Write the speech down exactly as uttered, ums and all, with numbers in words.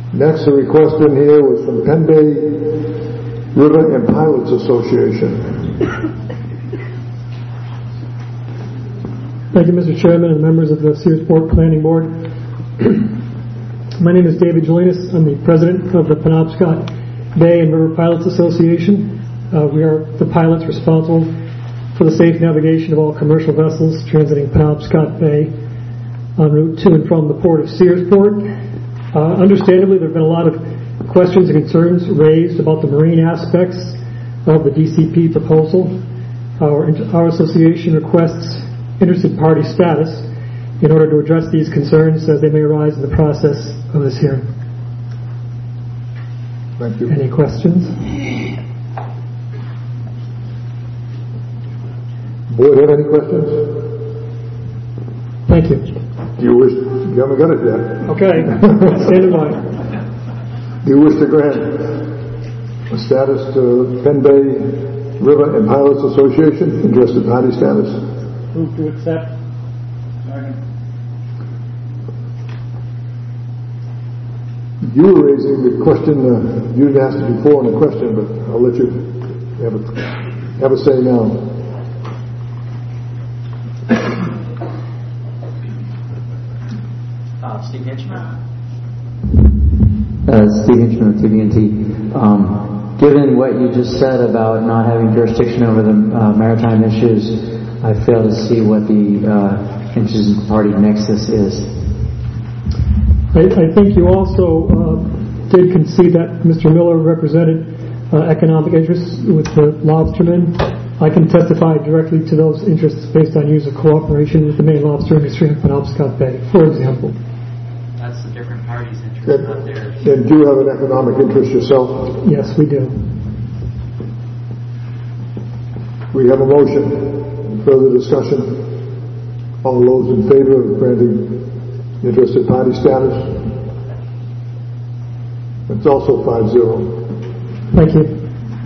Next, the request in here was from Penn Bay River and Pilots Association. Thank you, Mister Chairman and members of the Searsport Planning Board. My name is David Jelinas. I'm the president of the Penobscot Bay and River Pilots Association. Uh, we are the pilots responsible for the safe navigation of all commercial vessels transiting Penobscot Bay en route to and from the port of Searsport. Uh, understandably, there have been a lot of questions and concerns raised about the marine aspects of the D C P proposal. Our, our association requests interested party status in order to address these concerns as they may arise in the process of this hearing. Thank you. Any questions? Board have any questions? Thank you. Do you wish, you haven't got it yet. Okay, stand in mind. Do you wish to grant a status to Penn Bay River and Pilots Association, interested party status? Move to accept. You were raising the question, uh, you didn't ask it before in the question, but I'll let you have a, have a say now. Uh, Steve Hitchman. Uh, Steve Hitchman with T V N T. Um, given what you just said about not having jurisdiction over the uh, maritime issues, I fail to see what the uh, interested party nexus is. I, I think you also uh, did concede that Mister Miller represented uh, economic interests with the lobstermen. I can testify directly to those interests based on years of cooperation with the main lobster industry in Penobscot Bay, for example. That's the different parties' interest, And, not theirs. and do you have an economic interest yourself? Yes, we do. We have a motion. Further discussion? All those in favor of granting interested party status? It's also five zero. Thank you.